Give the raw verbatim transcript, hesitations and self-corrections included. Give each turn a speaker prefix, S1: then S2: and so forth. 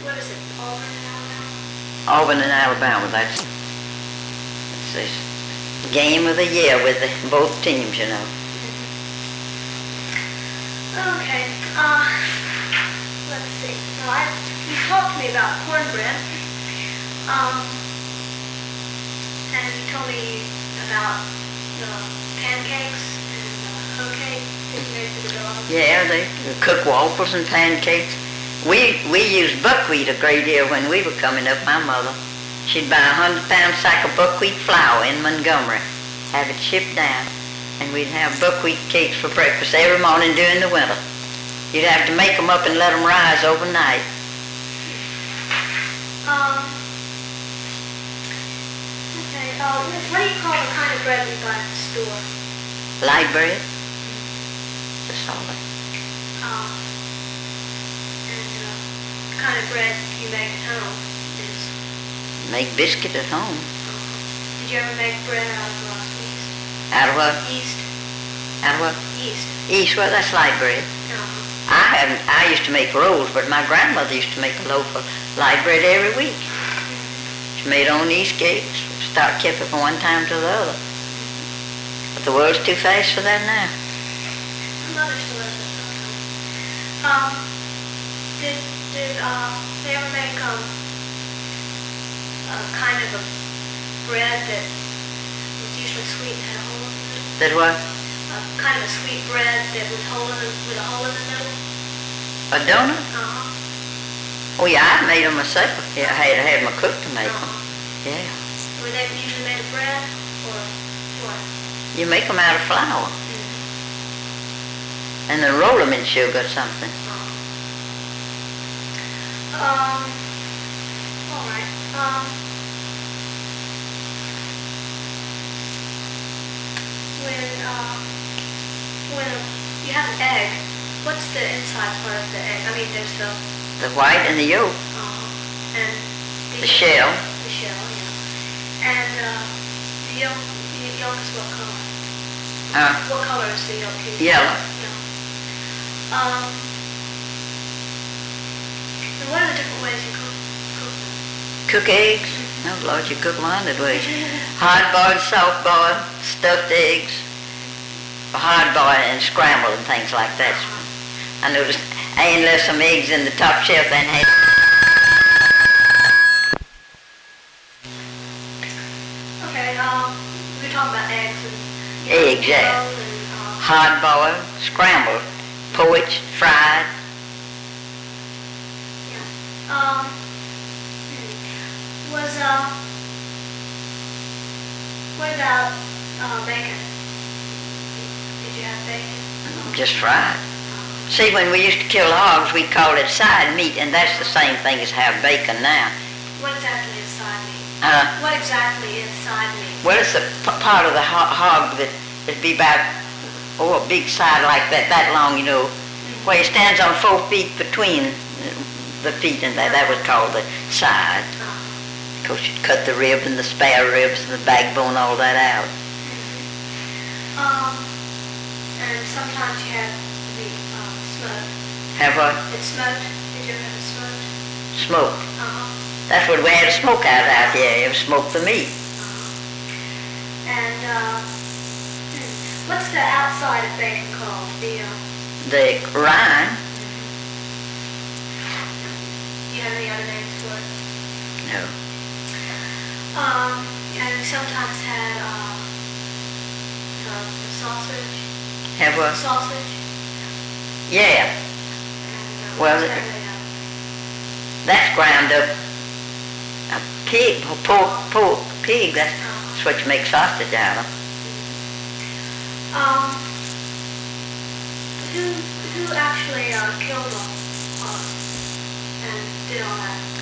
S1: what is it, Auburn and Alabama?
S2: Auburn and Alabama, that's, that's the game of the year with the, both teams, you know.
S1: Okay, uh, let's see. Well, I, you talked to me about cornbread, um, and you told me about the pancakes and the hoe cake that you made for the dog.
S2: Yeah, they cook waffles and pancakes. We we used buckwheat a great deal when we were coming up. My mother, she'd buy a hundred pound sack of buckwheat flour in Montgomery, have it shipped down, and we'd have buckwheat cakes for breakfast every morning during the winter. You'd have to make them up and let them rise overnight.
S1: Um. Okay. Uh, what do you call the kind of bread we buy at the store?
S2: Light bread. That's all that.
S1: Um. And uh, the kind of bread you make at home is.
S2: Make biscuit at home.
S1: Uh, did you ever make bread out of uh, yeast?
S2: Out of what?
S1: Yeast.
S2: Out of what?
S1: Yeast.
S2: Yeast. Well, that's light bread.
S1: Uh-huh.
S2: I haven't. I used to make rolls, but my grandmother used to make a loaf of light bread every week. She made her own yeast cakes. Start kept it from one time to the other. But the world's too fast for that now.
S1: My mother still does that sometimes. Um, did did uh they ever make um a kind of a bread that was usually sweet and had a hole in the middle?
S2: That what?
S1: A kind of a sweet bread that was hole in the, with a hole in the middle.
S2: A donut?
S1: Uh-huh.
S2: Oh yeah, I made them myself. Yeah, I had, I had my cook to make them.
S1: Uh-huh.
S2: Yeah.
S1: Were they usually made of bread or what?
S2: You make them out of flour.
S1: Mm-hmm.
S2: And then roll them in sugar or something.
S1: Uh-huh. Um, all right. Um, when, uh, when you have an egg, what's the inside part of the egg? I mean, there's the...
S2: The white and the yolk.
S1: Uh-huh. And
S2: The shell.
S1: The shell, yeah. And uh, the yolk, the yolk is what color?
S2: Uh,
S1: What color is the yolk?
S2: Yellow.
S1: Yeah. Um, and what are the different ways you cook, cook them?
S2: cook eggs. Oh Lord, you cook them a hundred ways. Hard boiled, soft boiled, stuffed eggs, hard boiled and scrambled and things like that. I noticed I ain't left some eggs in the top shelf and had.
S1: Okay, um, we were talking about eggs and...
S2: Eggs, yeah.
S1: And, uh,
S2: Hard boiled, scrambled, poached, fried.
S1: yeah. Um, hmm. Was, uh, what about, uh, bacon? Did you have bacon?
S2: Just fried.
S1: Uh,
S2: See, when we used to kill hogs, we called it side meat, and that's the same thing as have bacon now.
S1: What exactly is side meat?
S2: Uh,
S1: What exactly is side meat?
S2: well, it's the p- part of the ho- hog that would be about, oh, a big side like that, that long, you know,
S1: Mm-hmm.
S2: where it stands on four feet between the feet, and that, that was called the side.
S1: Uh,
S2: Of course, you'd cut the rib and the spare ribs and the backbone, all that out.
S1: mm-hmm. Um, and sometimes you had the meat, um, smoked.
S2: Have what?
S1: It's smoked. Did you ever have it smoked?
S2: Smoked.
S1: Uh-huh.
S2: That's what we had a smoke out out here. It was smoked the meat.
S1: Uh-huh. And, uh, hmm, what's the outside of bacon called? The, uh,
S2: The rind.
S1: do you have any other names for it?
S2: No.
S1: Um, and we sometimes had, uh, uh, the sausage.
S2: Have what?
S1: Sausage.
S2: Yeah.
S1: And, uh,
S2: Well,
S1: what's
S2: it-
S1: that made of?
S2: That's ground up. A pig, a pork, pork, pig. That's, that's what you make sausage out of.
S1: Um, who, who actually, uh, killed them, uh, and did all that?